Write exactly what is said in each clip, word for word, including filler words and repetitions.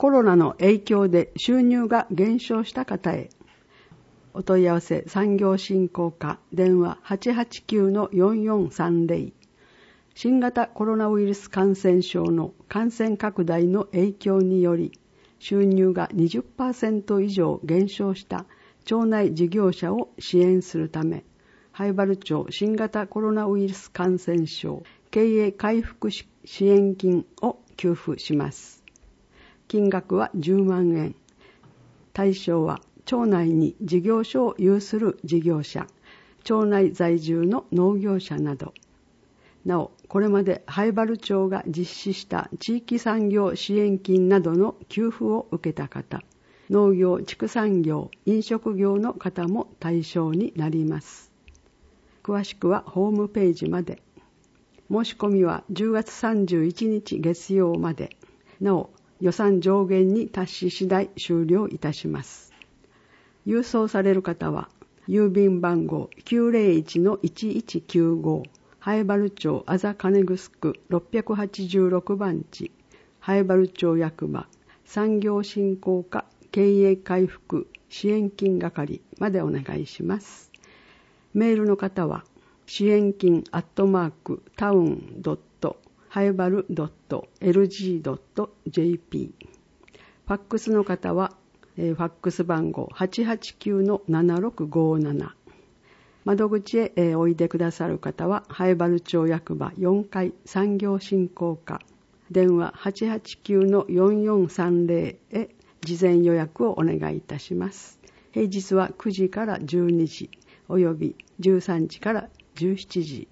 コロナの影響で収入が減少した方へ。お問い合わせ産業振興課電話 はちはちきゅうのよんよんさんぜろ。新型コロナウイルス感染症の感染拡大の影響により収入が にじゅっパーセント 以上減少した町内事業者を支援するため、灰原町新型コロナウイルス感染症経営回復支援金を給付します。金額はじゅうまんえん。対象は町内に事業所を有する事業者、町内在住の農業者など。なお、これまで灰原町が実施した地域産業支援金などの給付を受けた方、農業、畜産業、飲食業の方も対象になります。詳しくはホームページまで。申し込みはじゅうがつさんじゅういちにち月曜まで。なお、予算上限に達し次第終了いたします。郵送される方は、郵便番号 きゅうぜろいちのいちいちきゅうご、灰原町あざかねぐすくろっぴゃくはちじゅうろくばんち、灰原町役場産業振興課経営回復支援金係までお願いします。メールの方は、支援金アットマークタウンドットハイバルドットエルジードットジェーピー。ファックスの方は、えー、ファックス番号 はちはちきゅうのななろくごなな。窓口へ、えー、おいでくださる方は、灰原町役場よんかい産業振興課電話 はちはちきゅうのよんよんさんぜろ へ事前予約をお願いいたします。平日はくじからじゅうにじおよびじゅうさんじからじゅうしちじ。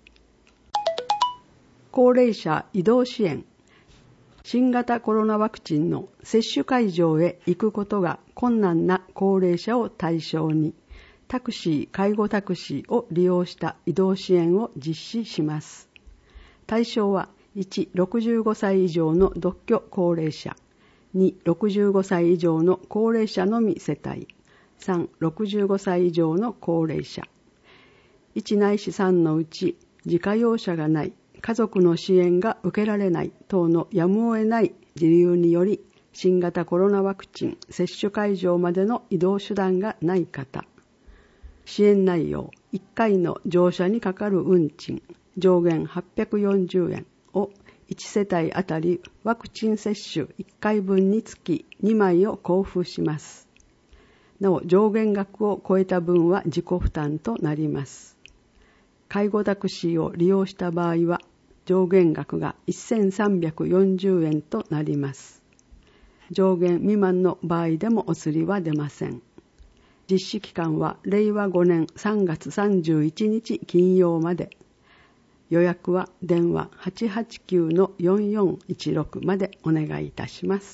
高齢者移動支援。新型コロナワクチンの接種会場へ行くことが困難な高齢者を対象に、タクシー、介護タクシーを利用した移動支援を実施します。対象は、いち、ろくじゅうごさい以上の独居高齢者、に、ろくじゅうごさい以上の高齢者のみ世帯、さん、ろくじゅうごさい以上の高齢者。いちないしさんのうち自家用車がない、家族の支援が受けられない等のやむを得ない理由により、新型コロナワクチン接種会場までの移動手段がない方。支援内容、いっかいの乗車にかかる運賃、上限はっぴゃくよんじゅうえんをいちせたいあたりワクチン接種いっかいぶんにつきにまいを交付します。なお、上限額を超えた分は自己負担となります。介護タクシーを利用した場合は、上限額がせんさんびゃくよんじゅうえんとなります。上限未満の場合でもお釣りは出ません。実施期間はれいわごねんさんがつさんじゅういちにち金曜まで。予約は電話 はちはちきゅうのよんよんいちろく までお願いいたします。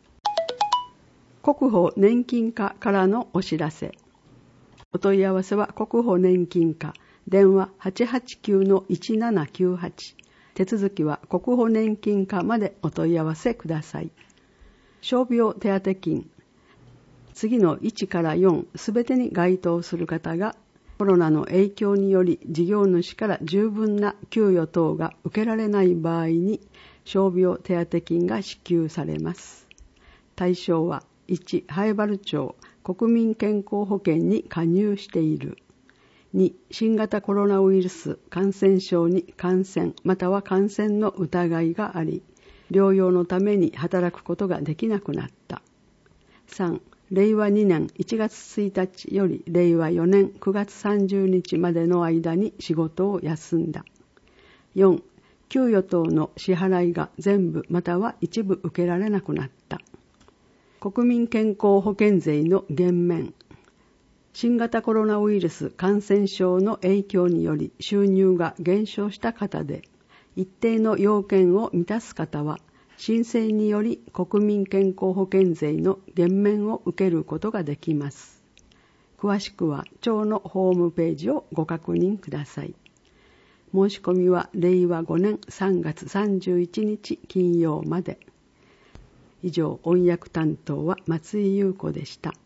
国保年金課からのお知らせ。お問い合わせは国保年金課電話 はちはちきゅうのいちななきゅうはち。手続きは国保年金課までお問い合わせください。傷病手当金。次のいちからよんすべてに該当する方がコロナの影響により事業主から十分な給与等が受けられない場合に傷病手当金が支給されます。対象はいち、灰原町国民健康保険に加入している。に、新型コロナウイルス感染症に感染または感染の疑いがあり、療養のために働くことができなくなった。さん、れいわにねんいちがつついたちよりれいわよねんくがつさんじゅうにちまでの間に仕事を休んだ。よん、給与等の支払いが全部または一部受けられなくなった。国民健康保険税の減免。新型コロナウイルス感染症の影響により収入が減少した方で、一定の要件を満たす方は、申請により国民健康保険税の減免を受けることができます。詳しくは町のホームページをご確認ください。申し込みはれいわごねんさんがつさんじゅういちにち金曜まで。以上、音訳担当は松井優子でした。